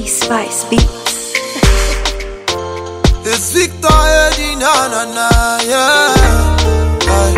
Spice Beats. It's Victor Eddie, yeah. Aye.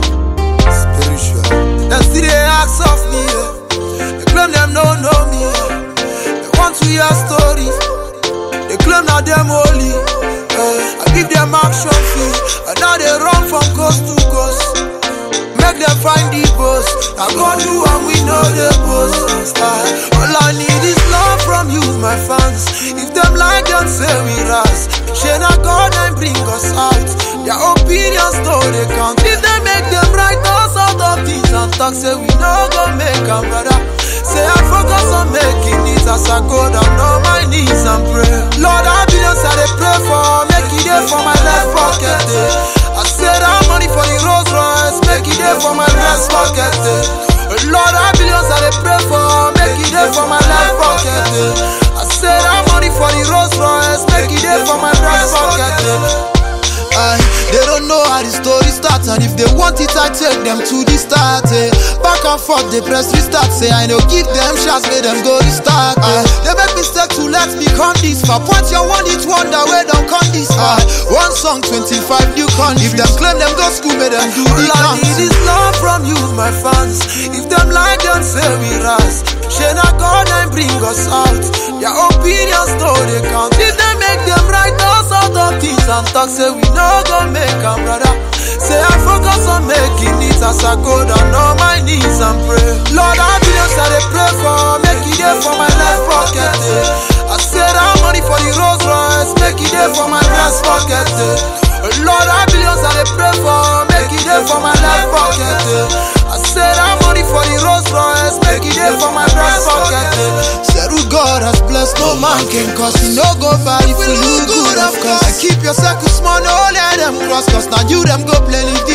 Spiritual. Them still they ask of me, yeah. They claim them don't know me, yeah. They want to hear stories. They claim that them holy, yeah. I give them action fee, and now they run from coast to coast. Make them find the boss. I go do and we know the boss. All I need is love from you, my fans. If them like them say we rise, Shana God and bring us out. Their opinions though they count. If they make them write us out of things and talk, say we no go make them brother. Say I focus on making it as I go down on my knees and pray. Lord, I billions I they pray for. Make it there for my left pocket. I said I'm money for the Rolls Royce. Make it there for my left pocket. Lord, I billions I they pray for. Make it there for my left pocket. I said I'm money for the Rolls Royce. Make it there for my left pocket. They don't know how the story starts, and if they want it, I take them to the start. Back and forth, they press restart. Say I know, give them shots, make them go restart. They make mistake to let me come this far. Point your one, each wonder where don't come this far. One song, 25 new countries. If them claim them go school, make them do the all I need is love from you, my fans. If them like them say we rise, Shana God and bring us out. Their opinions though they count. If they make them write us out of things and talk, say we no go make them brother. Say I focus on making it as I go down on my knees and pray. Lord, I billions I they pray for. Make it there for my left pocket. I said I'm money for the Rolls Royce. Make it there for my left pocket. Lord, I billions I they pray for. Make it there for my left pocket. I said I'm money for the Rolls Royce. Make it there for my left pocket. Said who God has blessed, no man can cause. You no go far if you look good, of course. And keep your circle small, no let them cross. Cause now you them go plenty